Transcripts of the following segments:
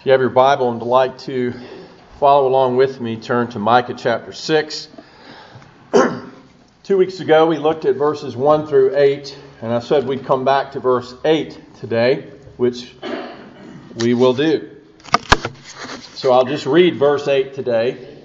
you have your Bible and would like to follow along with me, turn to Micah chapter 6. 2 weeks ago we looked at verses 1 through 8, and I said we'd come back to verse 8 today, which we will do. So I'll just read verse 8 today.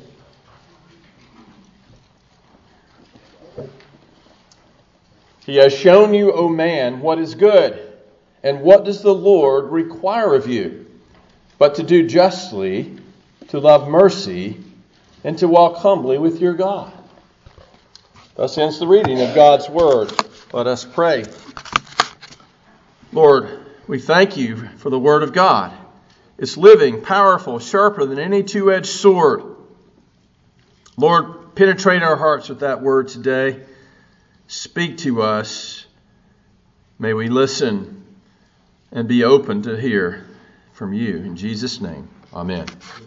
He has shown you, O man, what is good, and what does the Lord require of you? But to do justly, to love mercy, and to walk humbly with your God. Thus ends the reading of God's Word. Let us pray. Lord, we thank you for the Word of God. It's living, powerful, sharper than any two-edged sword. Lord, penetrate our hearts with that Word today. Speak to us. May we listen and be open to hear from you. In Jesus' name, amen.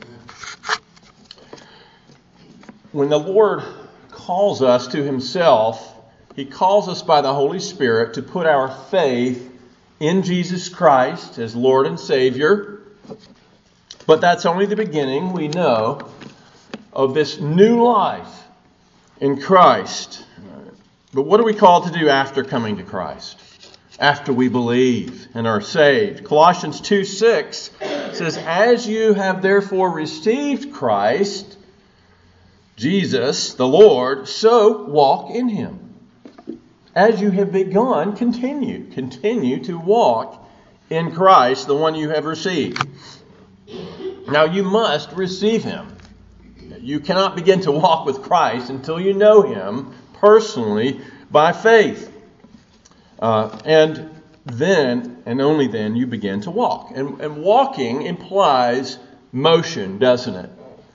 When the Lord calls us to Himself, He calls us by the Holy Spirit to put our faith in Jesus Christ as Lord and Savior. But that's only the beginning, we know, of this new life in Christ. But what are we called to do after coming to Christ? After we believe and are saved. Colossians 2:6 says, as you have therefore received Christ, Jesus, the Lord, so walk in Him. As you have begun, continue. Continue to walk in Christ, the one you have received. Now you must receive Him. You cannot begin to walk with Christ until you know Him personally by faith. And then, and only then, you begin to walk. And walking implies motion, doesn't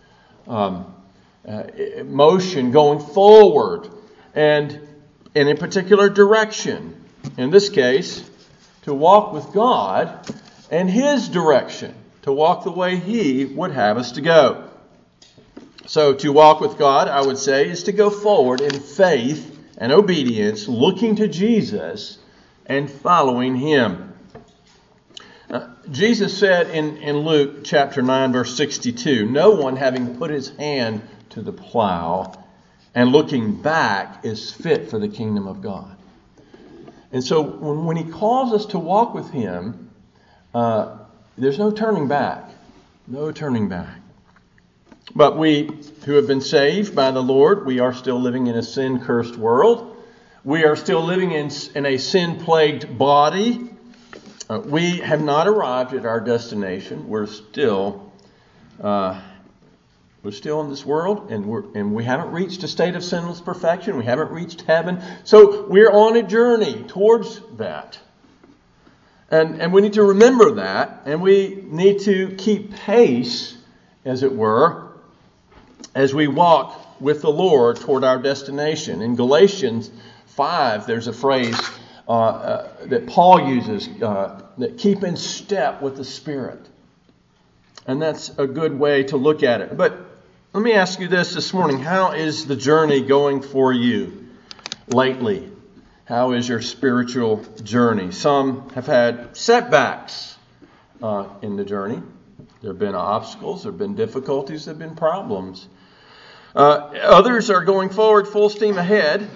it? Motion going forward and in a particular direction. In this case, to walk with God and His direction. To walk the way He would have us to go. So to walk with God, I would say, is to go forward in faith and obedience, looking to Jesus and following Him. Jesus said in Luke chapter 9, verse 62, no one having put his hand to the plow and looking back is fit for the kingdom of God. And so when He calls us to walk with Him, there's no turning back. No turning back. But we who have been saved by the Lord, we are still living in a sin-cursed world. We are still living in a sin-plagued body. We have not arrived at our destination. We're still in this world, and we haven't reached a state of sinless perfection. We haven't reached heaven. So we're on a journey towards that. And we need to remember that, and we need to keep pace, as it were, as we walk with the Lord toward our destination. In Galatians 5, there's a phrase that Paul uses, that keep in step with the Spirit. And that's a good way to look at it. But let me ask you this morning. How is the journey going for you lately? How is your spiritual journey? Some have had setbacks in the journey. There have been obstacles, there have been difficulties, there have been problems. Others are going forward full steam ahead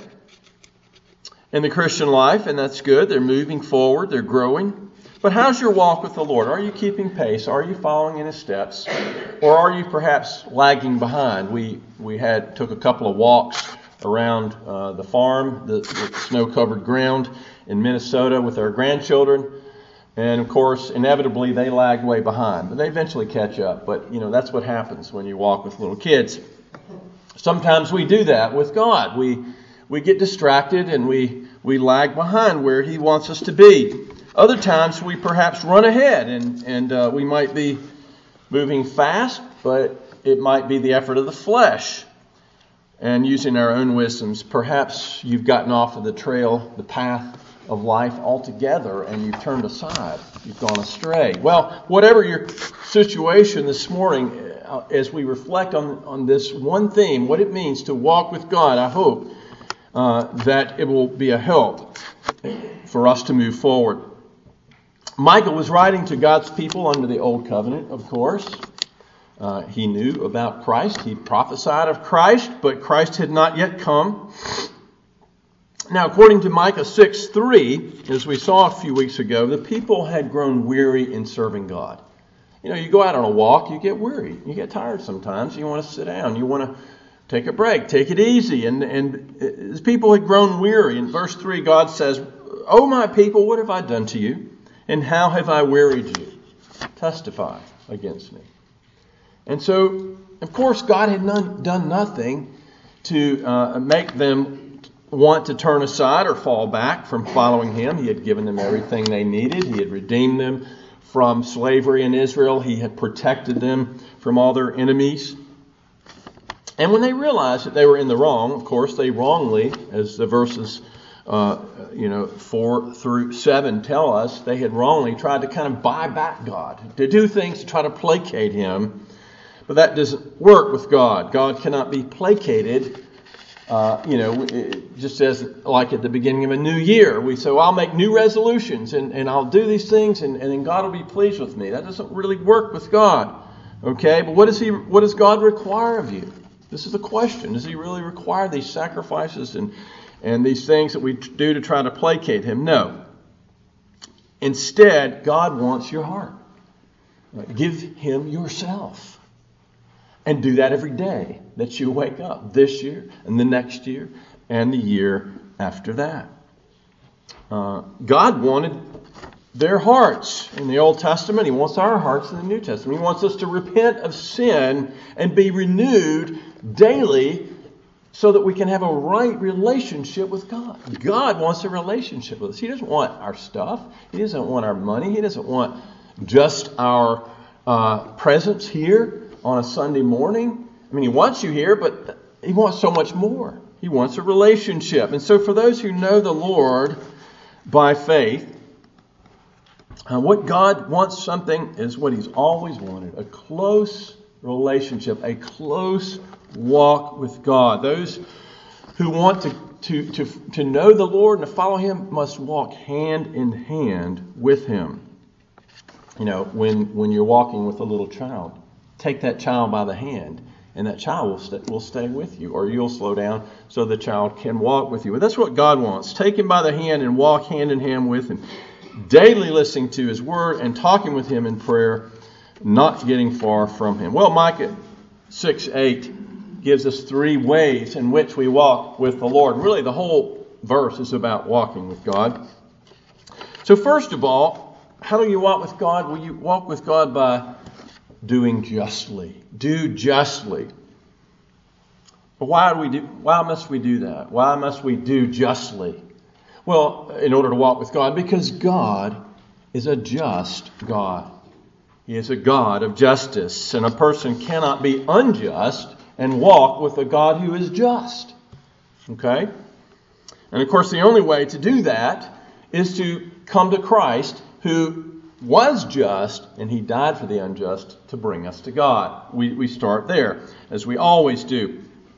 in the Christian life, and that's good. They're moving forward, they're growing. But how's your walk with the Lord? Are you keeping pace? Are you following in His steps? Or are you perhaps lagging behind? We took a couple of walks around the farm, the snow-covered ground in Minnesota with our grandchildren. And of course, inevitably, they lagged way behind. But they eventually catch up. But, that's what happens when you walk with little kids. Sometimes we do that with God. We get distracted and we lag behind where He wants us to be. Other times we perhaps run ahead and we might be moving fast, but it might be the effort of the flesh and using our own wisdoms. Perhaps you've gotten off of the trail, the path of life altogether, and you've turned aside. You've gone astray. Well, whatever your situation this morning, as we reflect on this one theme, what it means to walk with God, I hope that it will be a help for us to move forward. Micah was writing to God's people under the Old Covenant, of course. He knew about Christ. He prophesied of Christ, but Christ had not yet come. Now, according to Micah 6:3, as we saw a few weeks ago, the people had grown weary in serving God. You know, you go out on a walk, you get weary. You get tired sometimes. You want to sit down. You want to take a break. Take it easy. And as people had grown weary, in verse 3, God says, "O my people, what have I done to you? And how have I wearied you? Testify against me." And so, of course, God had done nothing to make them want to turn aside or fall back from following Him. He had given them everything they needed. He had redeemed them from slavery in Israel. He had protected them from all their enemies. And when they realized that they were in the wrong, of course, they wrongly, as the verses 4 through 7 tell us, they had wrongly tried to kind of buy back God, to do things to try to placate Him. But that doesn't work with God. God cannot be placated. Just as like at the beginning of a new year, we say, well, I'll make new resolutions and I'll do these things and then God will be pleased with me. That doesn't really work with God. Okay, but what does God require of you? This is the question. Does He really require these sacrifices and these things that we do to try to placate Him? No. Instead, God wants your heart. Give Him yourself. And do that every day that you wake up, this year and the next year and the year after that. God wanted their hearts in the Old Testament. He wants our hearts in the New Testament. He wants us to repent of sin and be renewed daily so that we can have a right relationship with God. God wants a relationship with us. He doesn't want our stuff. He doesn't want our money. He doesn't want just our presence here on a Sunday morning. I mean, He wants you here, but He wants so much more. He wants a relationship. And so for those who know the Lord by faith, what God wants something is what He's always wanted, a close relationship, a close walk with God. Those who want to know the Lord and to follow Him must walk hand in hand with Him. You know, when you're walking with a little child, take that child by the hand, and that child will stay with you, or you'll slow down so the child can walk with you. But that's what God wants. Take Him by the hand and walk hand in hand with Him, daily listening to His Word and talking with Him in prayer, not getting far from Him. Well, Micah 6:8 gives us 3 ways in which we walk with the Lord. Really, the whole verse is about walking with God. So first of all, how do you walk with God? Well, you walk with God by doing justly. Do justly. But why must we do that? Why must we do justly? Well, in order to walk with God, because God is a just God. He is a God of justice, and a person cannot be unjust and walk with a God who is just. Okay? And of course, the only way to do that is to come to Christ, who was just, and He died for the unjust to bring us to God. We start there, as we always do.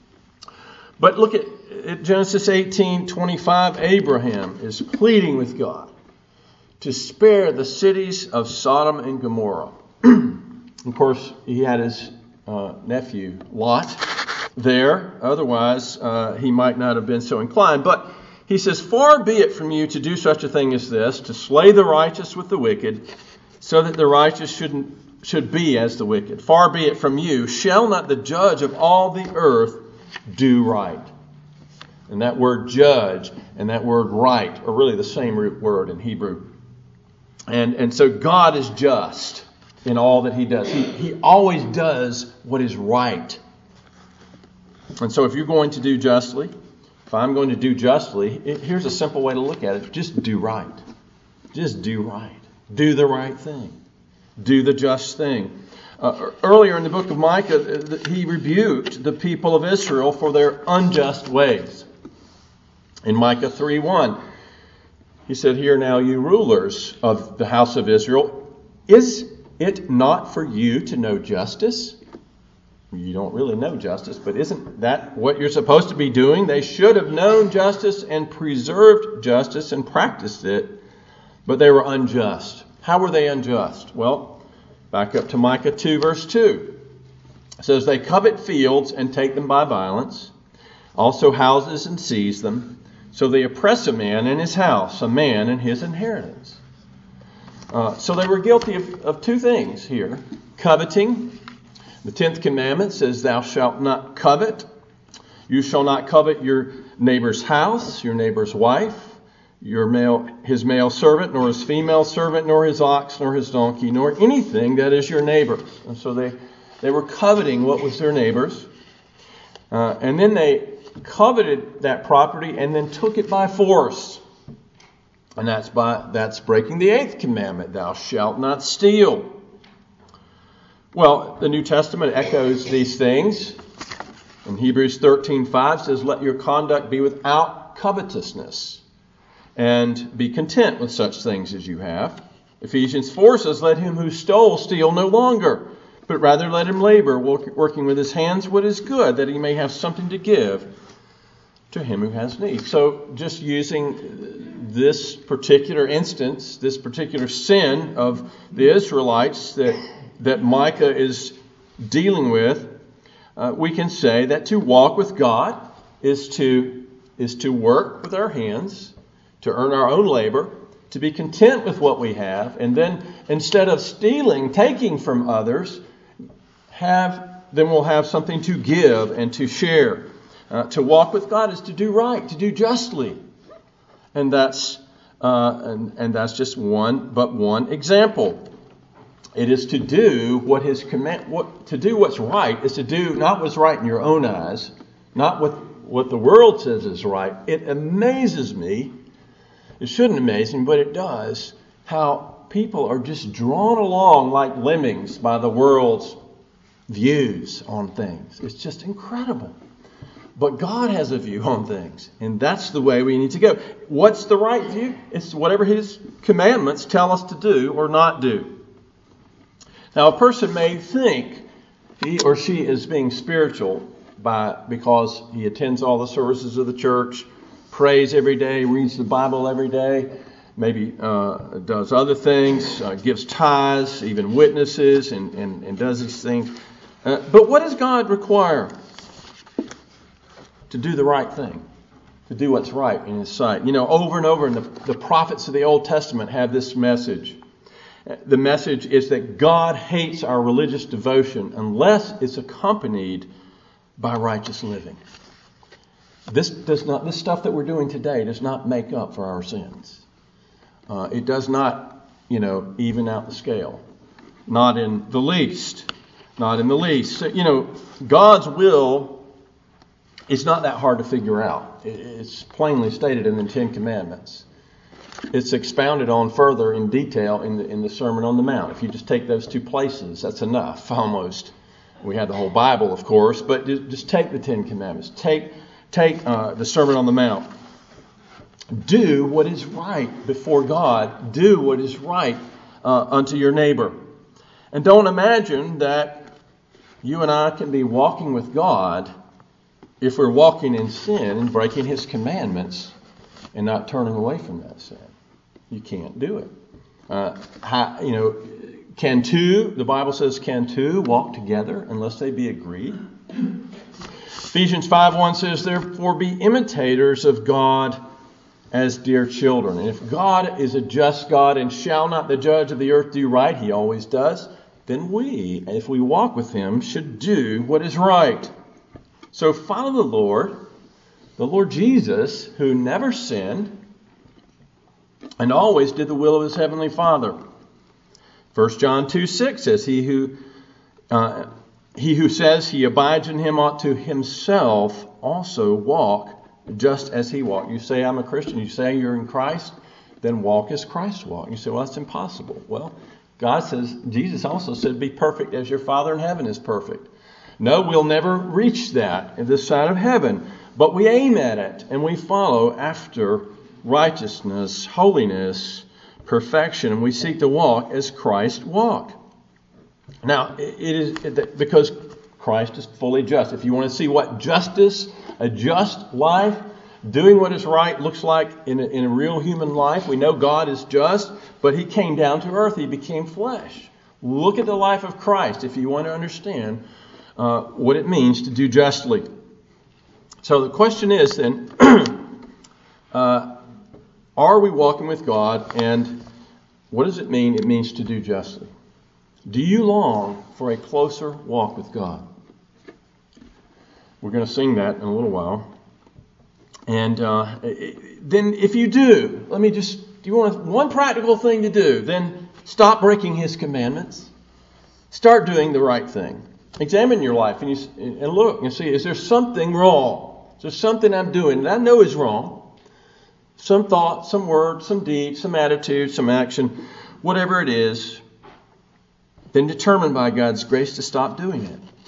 But look at Genesis 18:25. Abraham is pleading with God to spare the cities of Sodom and Gomorrah. Of course, he had his nephew Lot there. Otherwise, he might not have been so inclined. But he says, "Far be it from you to do such a thing as this, to slay the righteous with the wicked, so that the righteous should be as the wicked. Far be it from you. Shall not the judge of all the earth do right?" And that word judge and that word right are really the same root word in Hebrew. And so God is just in all that He does. He always does what is right. And so if you're going to do justly, if I'm going to do justly, here's a simple way to look at it. Just do right. Just do right. Do the right thing. Do the just thing. Earlier in the book of Micah, he rebuked the people of Israel for their unjust ways. In Micah 3:1, he said, "Hear now, you rulers of the house of Israel, is it not for you to know justice?" You don't really know justice, but isn't that what you're supposed to be doing? They should have known justice and preserved justice and practiced it, but they were unjust. How were they unjust? Well, back up to Micah 2, verse 2. It says, they covet fields and take them by violence, also houses and seize them. So they oppress a man in his house, a man in his inheritance. So they were guilty of two things here. Coveting. The 10th commandment says, thou shalt not covet. You shall not covet your neighbor's house, your neighbor's wife, his male servant, nor his female servant, nor his ox, nor his donkey, nor anything that is your neighbor's. And so they were coveting what was their neighbor's. And then they coveted that property and then took it by force. And that's breaking the 8th commandment, thou shalt not steal. Well, the New Testament echoes these things. In Hebrews 13:5 says, let your conduct be without covetousness, and be content with such things as you have. Ephesians 4 says, let him who stole steal no longer, but rather let him labor, working with his hands what is good, that he may have something to give to him who has need. So just using this particular instance, this particular sin of the Israelites that Micah is dealing with, we can say that to walk with God is to work with our hands, to earn our own labor, to be content with what we have, and then instead of stealing, taking from others, then we'll have something to give and to share. To walk with God is to do right, to do justly, and that's just one example. It is to do what His command. To do what's right is to do not what's right in your own eyes, not what the world says is right. It amazes me. It shouldn't amaze me, but it does. How people are just drawn along like lemmings by the world's views on things. It's just incredible. But God has a view on things, and that's the way we need to go. What's the right view? It's whatever His commandments tell us to do or not do. Now, a person may think he or she is being spiritual because he attends all the services of the church, prays every day, reads the Bible every day, maybe does other things, gives tithes, even witnesses, and does these things. But what does God require? To do the right thing, to do what's right in His sight. You know, over and over, the prophets of the Old Testament have this message. The message is that God hates our religious devotion unless it's accompanied by righteous living. This stuff that we're doing today does not make up for our sins. It does not, even out the scale. Not in the least. Not in the least. So, God's will is not that hard to figure out. It's plainly stated in the 10 Commandments. It's expounded on further in detail in the Sermon on the Mount. If you just take those two places, that's enough, almost. We have the whole Bible, of course, but just take the 10 Commandments. Take the Sermon on the Mount. Do what is right before God. Do what is right unto your neighbor. And don't imagine that you and I can be walking with God if we're walking in sin and breaking His commandments and not turning away from that sin. You can't do it. Can two, the Bible says, can two walk together unless they be agreed? Ephesians 5:1 says, therefore be imitators of God as dear children. And if God is a just God and shall not the judge of the earth do right, He always does, then we, if we walk with Him, should do what is right. So follow the Lord Jesus, who never sinned and always did the will of His heavenly Father. 1 John 2:6 says, He who says he abides in Him ought to himself also walk just as He walked. You say, I'm a Christian. You say you're in Christ. Then walk as Christ walked. You say, well, that's impossible. Well, God says, Jesus also said, be perfect as your Father in heaven is perfect. No, we'll never reach that in this side of heaven. But we aim at it and we follow after righteousness, holiness, perfection, and we seek to walk as Christ walked. Now, it is because Christ is fully just. If you want to see what justice, a just life, doing what is right looks like in a real human life. We know God is just, but He came down to earth. He became flesh. Look at the life of Christ if you want to understand what it means to do justly. So the question is then, are we walking with God, and what does it mean? It means to do justly. Do you long for a closer walk with God? We're going to sing that in a little while. And then if you do, you want one practical thing to do, then stop breaking His commandments. Start doing the right thing. Examine your life and look and see, is there something wrong? Is there something I'm doing that I know is wrong? Some thought, some word, some deed, some attitude, some action, whatever it is, then determine by God's grace to stop doing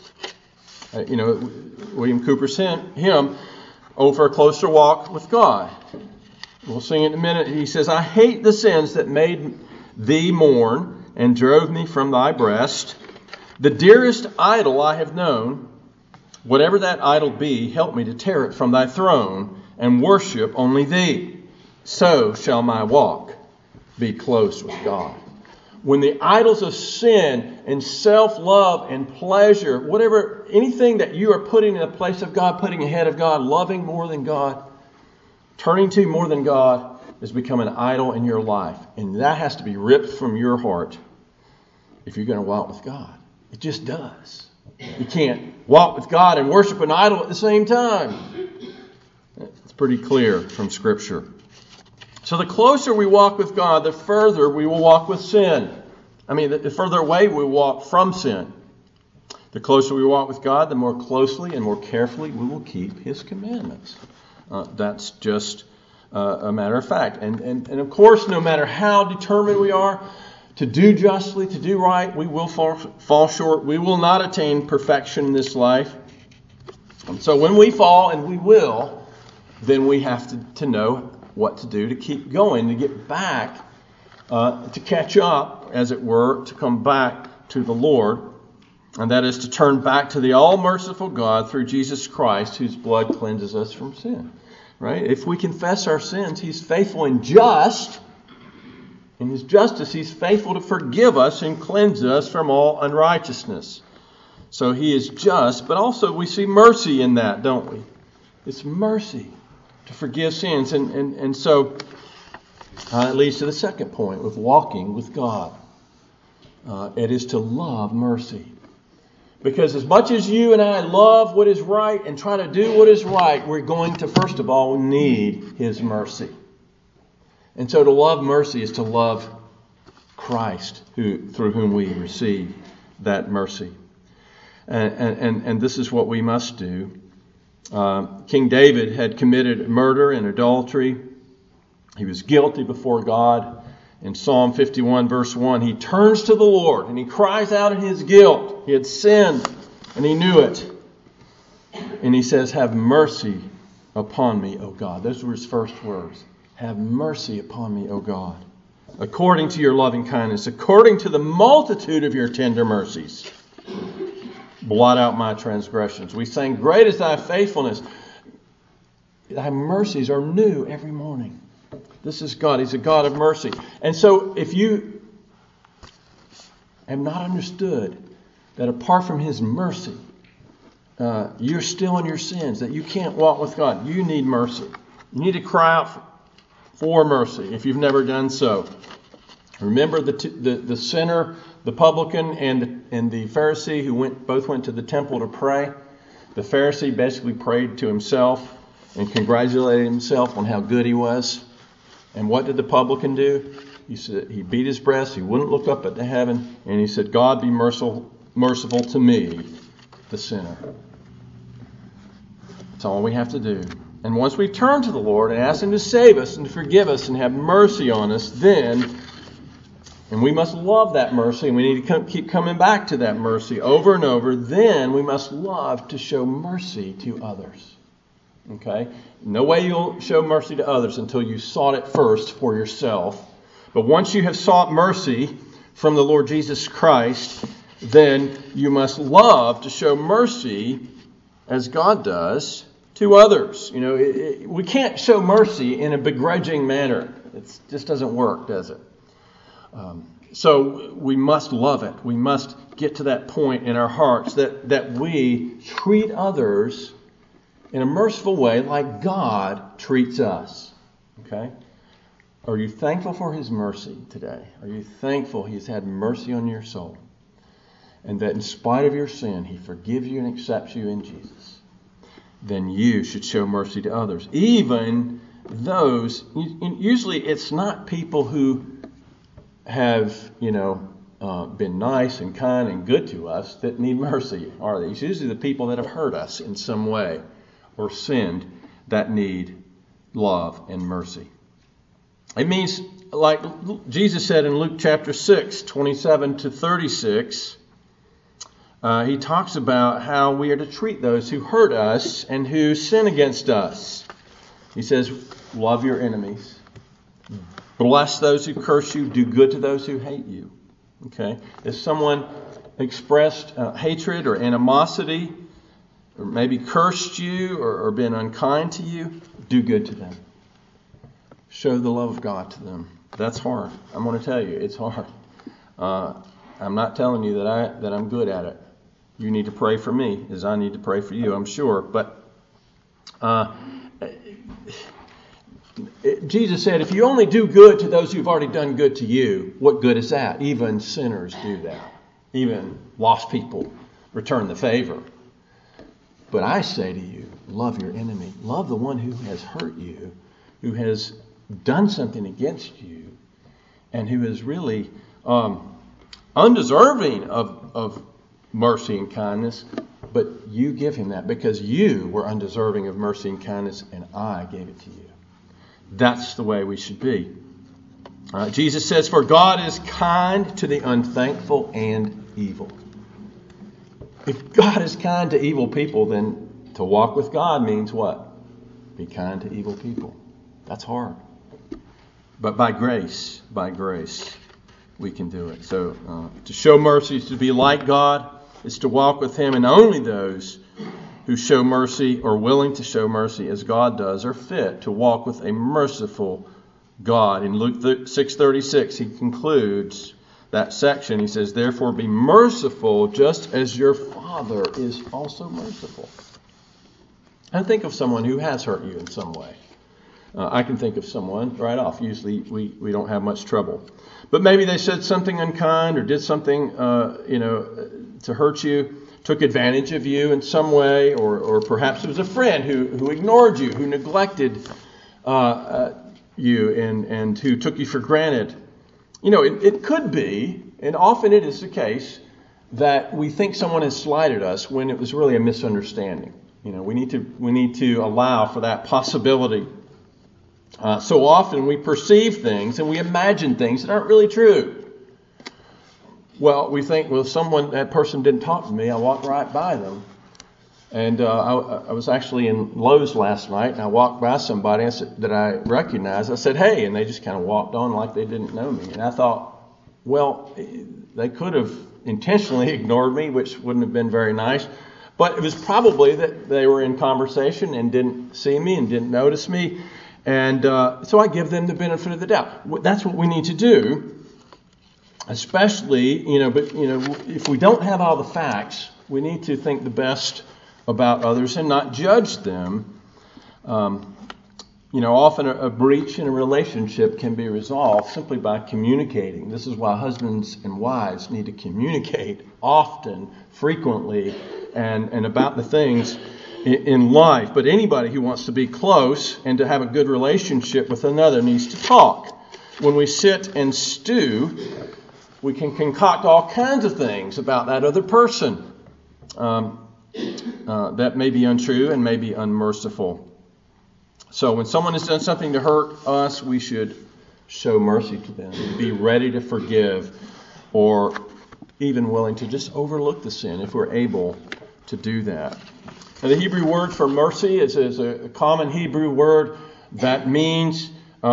it. William Cooper's hymn, "Oh, for a closer walk with God." We'll sing it in a minute. He says, "I hate the sins that made thee mourn and drove me from thy breast. The dearest idol I have known, whatever that idol be, help me to tear it from thy throne and worship only thee. So shall my walk be close with God." When the idols of sin and self-love and pleasure, whatever, anything that you are putting in the place of God, putting ahead of God, loving more than God, turning to more than God, has become an idol in your life. And that has to be ripped from your heart if you're going to walk with God. It just does. You can't walk with God and worship an idol at the same time. It's pretty clear from Scripture. So the closer we walk with God, the further we will walk with sin. The further away we walk from sin. The closer we walk with God, the more closely and more carefully we will keep His commandments. That's just a matter of fact. And of course, no matter how determined we are to do justly, to do right, we will fall short. We will not attain perfection in this life. And so when we fall, and we will, then we have to know what to do to keep going, to get back, to catch up, as it were, to come back to the Lord. And that is to turn back to the all-merciful God through Jesus Christ, whose blood cleanses us from sin. Right? If we confess our sins, He's faithful and just. In His justice, He's faithful to forgive us and cleanse us from all unrighteousness. So He is just, but also we see mercy in that, don't we? It's mercy to forgive sins. And so it leads to the second point with walking with God. It is to love mercy. Because as much as you and I love what is right and try to do what is right, we're going to, first of all, need His mercy. And so to love mercy is to love Christ, through whom we receive that mercy. And this is what we must do. King David had committed murder and adultery. He was guilty before God. In Psalm 51 verse 1, he turns to the Lord and he cries out in his guilt. He had sinned and he knew it. And he says, "Have mercy upon me, O God." Those were his first words. "Have mercy upon me, O God, according to your loving kindness, according to the multitude of your tender mercies. Blot out my transgressions." We sang, "Great is thy faithfulness. Thy mercies are new every morning." This is God. He's a God of mercy. And so if you have not understood that apart from His mercy, you're still in your sins, that you can't walk with God, you need mercy. You need to cry out for mercy if you've never done so. Remember the sinner, the publican, and the Pharisee who both went to the temple to pray. The Pharisee basically prayed to himself and congratulated himself on how good he was. And what did the publican do? He said he beat his breast. He wouldn't look up at the heaven, and he said, "God be merciful to me, the sinner." That's all we have to do. And once we turn to the Lord and ask Him to save us and to forgive us and have mercy on us, then, and we must love that mercy, and we need to keep coming back to that mercy over and over, then we must love to show mercy to others. Okay? No way you'll show mercy to others until you sought it first for yourself. But once you have sought mercy from the Lord Jesus Christ, then you must love to show mercy as God does to others. We can't show mercy in a begrudging manner. It just doesn't work, does it? So we must love it. We must get to that point in our hearts that we treat others in a merciful way like God treats us. Okay? Are you thankful for His mercy today? Are you thankful He's had mercy on your soul? And that in spite of your sin, He forgives you and accepts you in Jesus? Then you should show mercy to others. Even those, usually it's not people who have, been nice and kind and good to us that need mercy, are they? It's usually the people that have hurt us in some way or sinned that need love and mercy. It means, like Jesus said in Luke chapter 6, 27 to 36, He talks about how we are to treat those who hurt us and who sin against us. He says, love your enemies. Bless those who curse you. Do good to those who hate you. Okay? If someone expressed hatred or animosity, or maybe cursed you or been unkind to you, do good to them. Show the love of God to them. That's hard. I'm going to tell you, it's hard. I'm not telling you that I'm good at it. You need to pray for me as I need to pray for you, I'm sure. But Jesus said, if you only do good to those who've already done good to you, what good is that? Even sinners do that. Even lost people return the favor. But I say to you, love your enemy. Love the one who has hurt you, who has done something against you, and who is really undeserving of mercy and kindness. But you give him that because you were undeserving of mercy and kindness, and I gave it to you. That's the way we should be. Jesus says, for God is kind to the unthankful and evil. If God is kind to evil people, then to walk with God means what? Be kind to evil people. That's hard. But by grace, we can do it. So to show mercy is to be like God, is to walk with Him, and only those who show mercy or willing to show mercy as God does are fit to walk with a merciful God. In Luke 6:36, he concludes that section. He says, therefore be merciful just as your Father is also merciful. And think of someone who has hurt you in some way. I can think of someone right off. Usually we don't have much trouble. But maybe they said something unkind or did something to hurt you, took advantage of you in some way, or perhaps it was a friend who ignored you, who neglected you and who took you for granted. It could be, and often it is the case, that we think someone has slighted us when it was really a misunderstanding. We need to allow for that possibility. So often we perceive things and we imagine things that aren't really true. Well, we think, that person didn't talk to me. I walked right by them. And I was actually in Lowe's last night, and I walked by somebody that I recognized. I said, hey, and they just kind of walked on like they didn't know me. And I thought, well, they could have intentionally ignored me, which wouldn't have been very nice. But it was probably that they were in conversation and didn't see me and didn't notice me. And so I give them the benefit of the doubt. That's what we need to do. Especially, if we don't have all the facts, we need to think the best about others and not judge them. Often a breach in a relationship can be resolved simply by communicating. This is why husbands and wives need to communicate often, frequently, and about the things in life. But anybody who wants to be close and to have a good relationship with another needs to talk. When we sit and stew, we can concoct all kinds of things about that other person that may be untrue and may be unmerciful. So when someone has done something to hurt us, we should show mercy to them and be ready to forgive, or even willing to just overlook the sin if we're able to do that. Now, the Hebrew word for mercy is a common Hebrew word that means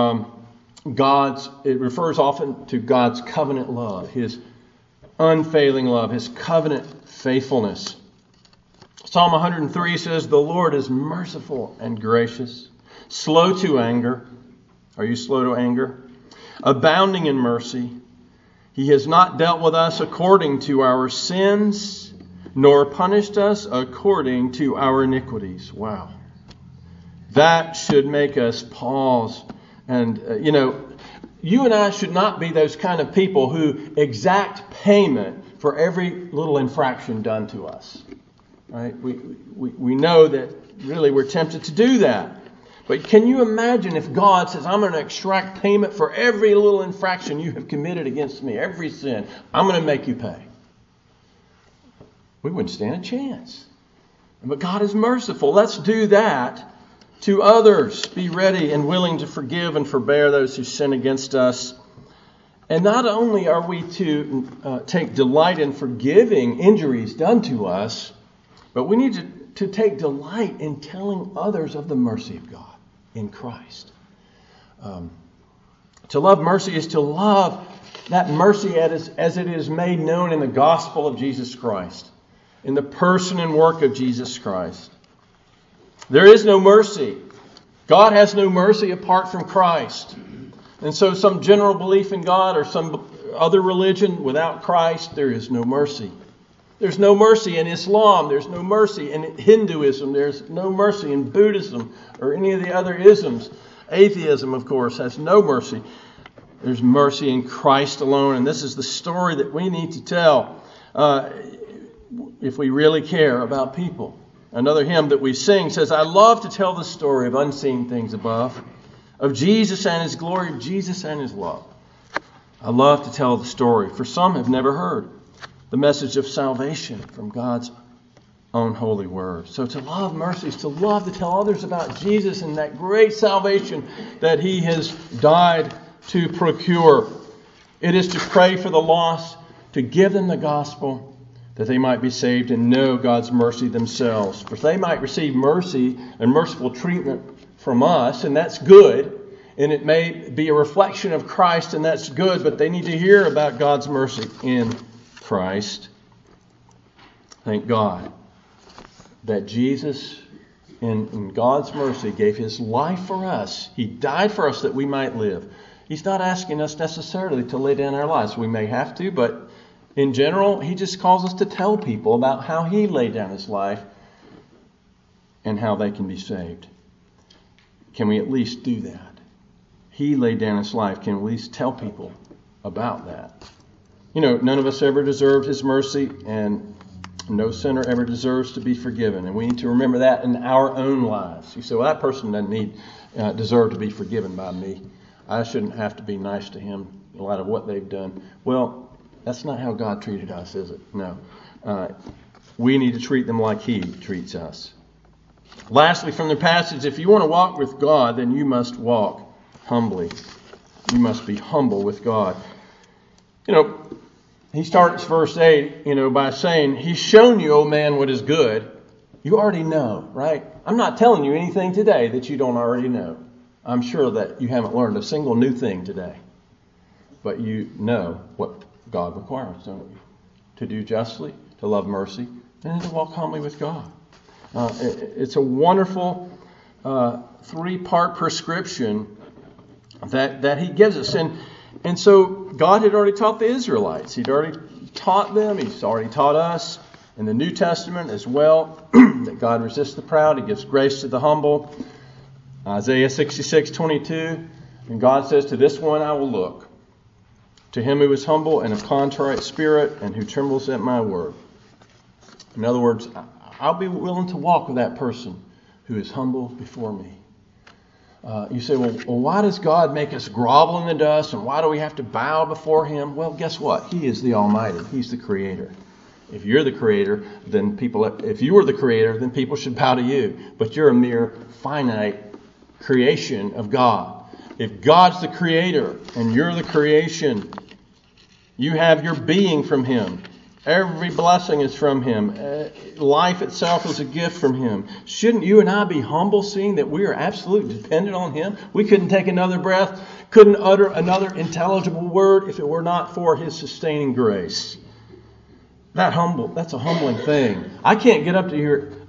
it refers often to God's covenant love, His unfailing love, His covenant faithfulness. Psalm 103 says, "The Lord is merciful and gracious, slow to anger." Are you slow to anger? "Abounding in mercy. He has not dealt with us according to our sins, nor punished us according to our iniquities." Wow. That should make us pause. And, you and I should not be those kind of people who exact payment for every little infraction done to us. Right? We know that really we're tempted to do that. But can you imagine if God says, "I'm going to extract payment for every little infraction you have committed against me, every sin. I'm going to make you pay"? We wouldn't stand a chance. But God is merciful. Let's do that to others. Be ready and willing to forgive and forbear those who sin against us. And not only are we to take delight in forgiving injuries done to us, but we need to take delight in telling others of the mercy of God in Christ. To love mercy is to love that mercy as it is made known in the gospel of Jesus Christ, in the person and work of Jesus Christ. There is no mercy. God has no mercy apart from Christ. And so some general belief in God or some other religion without Christ, there is no mercy. There's no mercy in Islam. There's no mercy in Hinduism. There's no mercy in Buddhism or any of the other isms. Atheism, of course, has no mercy. There's mercy in Christ alone. And this is the story that we need to tell if we really care about people. Another hymn that we sing says, "I love to tell the story of unseen things above, of Jesus and His glory, of Jesus and His love. I love to tell the story, for some have never heard the message of salvation from God's own holy word." So to love mercy is to love to tell others about Jesus and that great salvation that He has died to procure. It is to pray for the lost, to give them the gospel, that they might be saved and know God's mercy themselves. For they might receive mercy and merciful treatment from us, and that's good. And it may be a reflection of Christ, and that's good, but they need to hear about God's mercy in Christ. Thank God that Jesus, in God's mercy, gave His life for us. He died for us that we might live. He's not asking us necessarily to lay down our lives. We may have to, but in general, He just calls us to tell people about how He laid down His life and how they can be saved. Can we at least do that? He laid down His life. Can we at least tell people about that? None of us ever deserved His mercy, and no sinner ever deserves to be forgiven. And we need to remember that in our own lives. You say, "Well, that person doesn't deserve to be forgiven by me. I shouldn't have to be nice to him in light of what they've done." Well, that's not how God treated us, is it? No. We need to treat them like He treats us. Lastly, from the passage, if you want to walk with God, then you must walk humbly. You must be humble with God. He starts verse 8, by saying, "He's shown you, O man, what is good." You already know, right? I'm not telling you anything today that you don't already know. I'm sure that you haven't learned a single new thing today. But you know what God requires, don't you? To do justly, to love mercy, and to walk humbly with God. It's a wonderful three-part prescription that He gives us. And so God had already taught the Israelites. He'd already taught them. He's already taught us in the New Testament as well that God resists the proud. He gives grace to the humble. Isaiah 66:22. And God says, "To this one I will look, to him who is humble and of contrite spirit and who trembles at my word." In other words, I'll be willing to walk with that person who is humble before me. You say, well, why does God make us grovel in the dust, and why do we have to bow before Him? Well, guess what? He is the Almighty. He's the Creator. If you're the Creator, then if you were the Creator, then people should bow to you. But you're a mere finite creation of God. If God's the Creator and you're the creation, you have your being from Him. Every blessing is from Him. Life itself is a gift from Him. Shouldn't you and I be humble, seeing that we are absolutely dependent on Him? We couldn't take another breath, couldn't utter another intelligible word if it were not for His sustaining grace. That's a humbling thing. I can't get up to here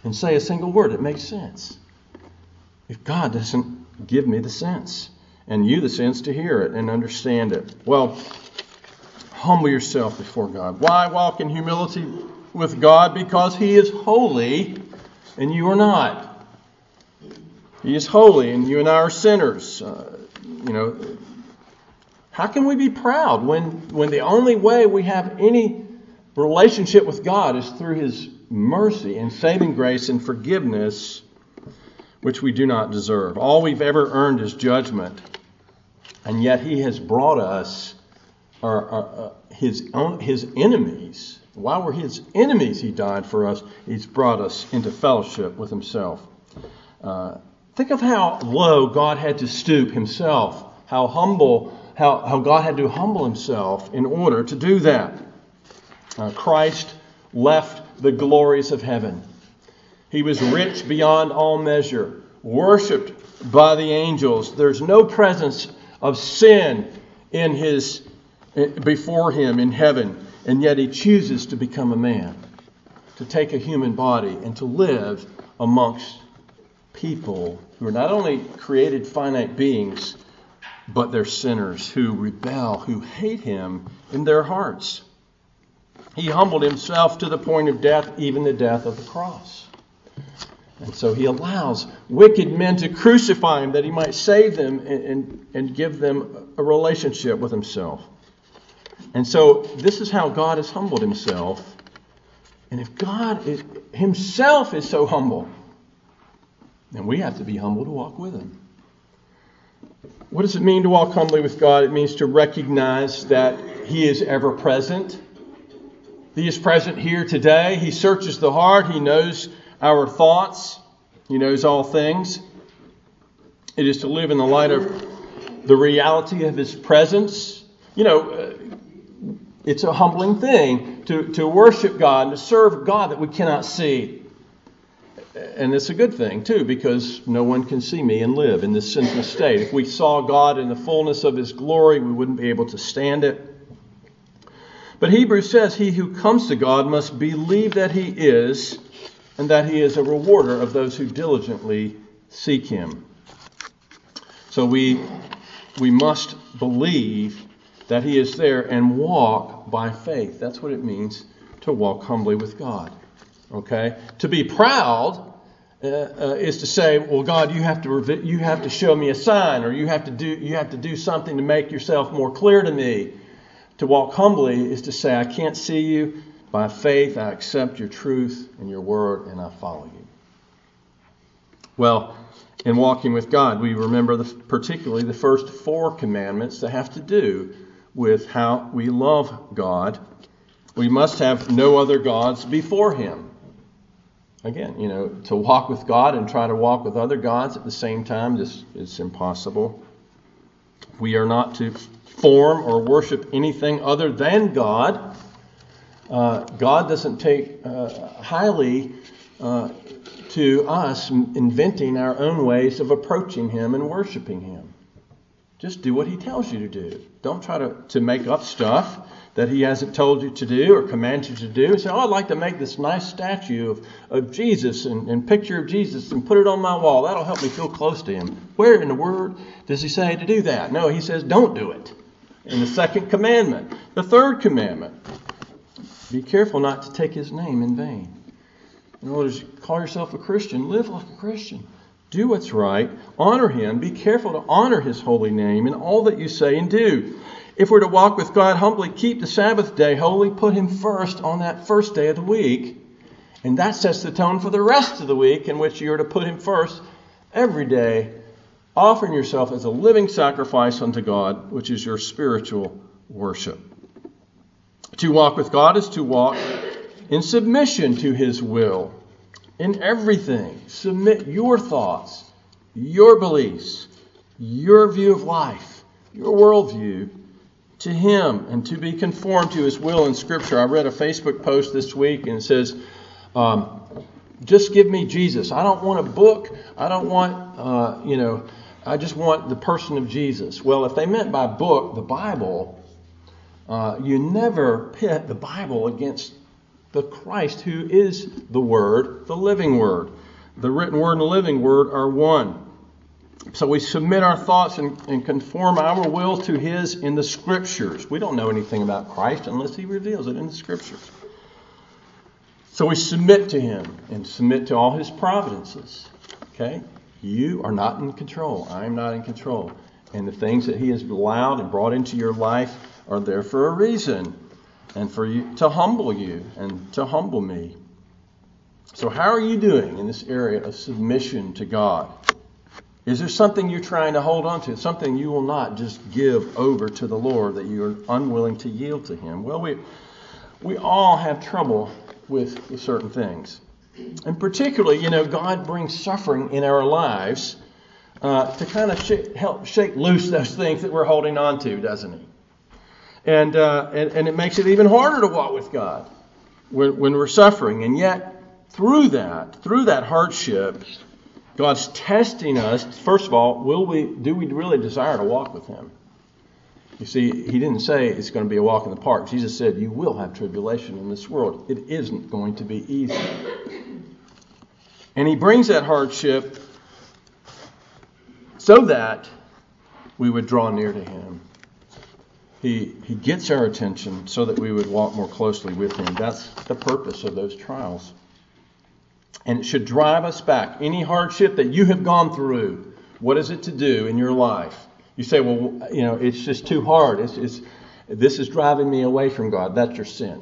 and say a single word that makes sense if God doesn't give me the sense and you the sense to hear it and understand it? Well, humble yourself before God. Why walk in humility with God? Because He is holy and you are not. He is holy and you and I are sinners. How can we be proud when the only way we have any relationship with God is through His mercy and saving grace and forgiveness, which we do not deserve? All we've ever earned is judgment, and yet He has brought us His enemies. While we're His enemies, He died for us. He's brought us into fellowship with Himself. Think of how low God had to stoop Himself, how God had to humble Himself in order to do that. Christ left the glories of heaven. He was rich beyond all measure, worshipped by the angels. There's no presence of sin before Him in heaven, and yet He chooses to become a man, to take a human body and to live amongst people who are not only created finite beings, but they're sinners who rebel, who hate Him in their hearts. He humbled Himself to the point of death, even the death of the cross. And so He allows wicked men to crucify Him that He might save them and give them a relationship with Himself. And so this is how God has humbled Himself. And if God Himself is so humble, then we have to be humble to walk with Him. What does it mean to walk humbly with God? It means to recognize that He is ever present. He is present here today. He searches the heart. He knows our thoughts. He knows all things. It is to live in the light of the reality of His presence. It's a humbling thing to worship God and to serve God that we cannot see. And it's a good thing, too, because no one can see me and live in this sinful state. If we saw God in the fullness of His glory, we wouldn't be able to stand it. But Hebrews says, he who comes to God must believe that He is, and that He is a rewarder of those who diligently seek Him. So we must believe that He is there and walk by faith. That's what it means to walk humbly with God. Okay? To be proud is to say, well, God, you have to show me a sign, or you have to do something to make yourself more clear to me. To walk humbly is to say, I can't see you. By faith, I accept your truth and your word, and I follow you. Well, in walking with God, we remember particularly the first 4 commandments that have to do with how we love God. We must have no other gods before Him. Again, to walk with God and try to walk with other gods at the same time, this is impossible. We are not to form or worship anything other than God. God doesn't take highly to us inventing our own ways of approaching Him and worshiping Him. Just do what He tells you to do. Don't try to make up stuff that He hasn't told you to do or commanded you to do. Say, I'd like to make this nice statue of Jesus and picture of Jesus and put it on my wall. That'll help me feel close to Him. Where in the Word does He say to do that? No, He says don't do it. In the 2nd commandment. The 3rd commandment, be careful not to take His name in vain. In order to call yourself a Christian, live like a Christian. Do what's right. Honor Him. Be careful to honor His holy name in all that you say and do. If we're to walk with God humbly, keep the Sabbath day holy. Put Him first on that first day of the week. And that sets the tone for the rest of the week, in which you're to put Him first every day, offering yourself as a living sacrifice unto God, which is your spiritual worship. To walk with God is to walk in submission to His will. In everything, submit your thoughts, your beliefs, your view of life, your worldview to Him, and to be conformed to His will in Scripture. I read a Facebook post this week, and it says, just give me Jesus. I don't want a book. I don't want, I just want the person of Jesus. Well, if they meant by book the Bible, you never pit the Bible against the Christ who is the Word, the living Word. The written Word and the living Word are one. So we submit our thoughts and conform our will to His in the Scriptures. We don't know anything about Christ unless He reveals it in the Scriptures. So we submit to Him and submit to all His providences. Okay? You are not in control. I am not in control. And the things that He has allowed and brought into your life are there for a reason. And for you to humble you and to humble me. So how are you doing in this area of submission to God? Is there something you're trying to hold on to? Something you will not just give over to the Lord, that you are unwilling to yield to Him? Well, we all have trouble with certain things. And particularly, God brings suffering in our lives to kind of help shake loose those things that we're holding on to, doesn't He? And it makes it even harder to walk with God when we're suffering. And yet, through that hardship, God's testing us. First of all, do we really desire to walk with Him? You see, He didn't say it's going to be a walk in the park. Jesus said, you will have tribulation in this world. It isn't going to be easy. And He brings that hardship so that we would draw near to Him. He gets our attention so that we would walk more closely with Him. That's the purpose of those trials. And it should drive us back. Any hardship that you have gone through, what is it to do in your life? You say, well, it's just too hard. This is driving me away from God. That's your sin.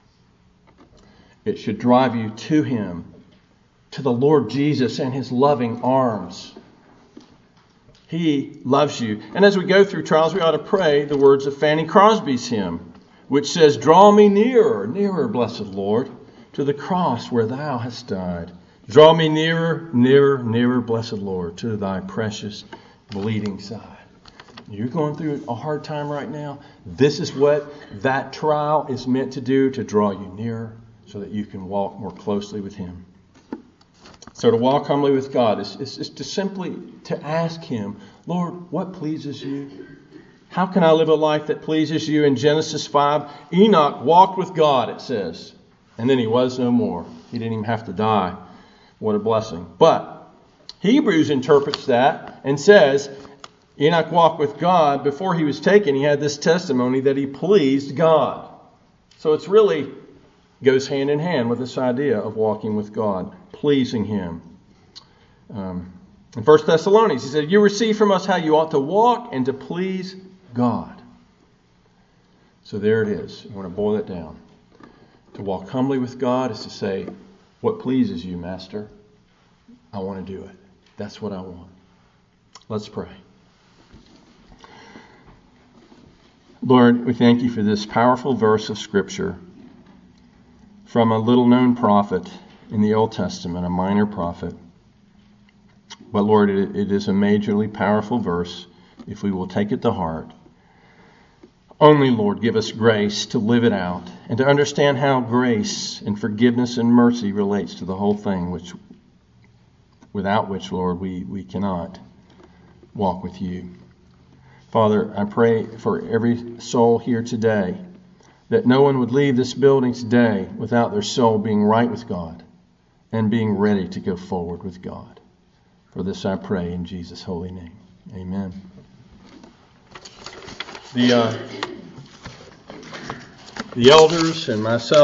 It should drive you to Him, to the Lord Jesus and His loving arms. He loves you. And as we go through trials, we ought to pray the words of Fanny Crosby's hymn, which says, draw me nearer, nearer, blessed Lord, to the cross where Thou hast died. Draw me nearer, nearer, nearer, blessed Lord, to Thy precious bleeding side. You're going through a hard time right now. This is what that trial is meant to do, to draw you nearer so that you can walk more closely with Him. So to walk humbly with God is to simply to ask Him, Lord, what pleases You? How can I live a life that pleases You? In Genesis 5, Enoch walked with God, it says. And then he was no more. He didn't even have to die. What a blessing. But Hebrews interprets that and says, Enoch walked with God. Before he was taken, he had this testimony that he pleased God. So it's really goes hand in hand with this idea of walking with God, pleasing Him. In 1 Thessalonians, he said, you receive from us how you ought to walk and to please God. So there it is. I want to boil it down. To walk humbly with God is to say, what pleases You, Master? I want to do it. That's what I want. Let's pray. Lord, we thank You for this powerful verse of Scripture from a little-known prophet in the Old Testament, a minor prophet. But Lord, it is a majorly powerful verse if we will take it to heart. Only, Lord, give us grace to live it out and to understand how grace and forgiveness and mercy relates to the whole thing, without which, Lord, we cannot walk with You. Father, I pray for every soul here today that no one would leave this building today without their soul being right with God and being ready to go forward with God. For this I pray in Jesus' holy name. Amen. The elders and myself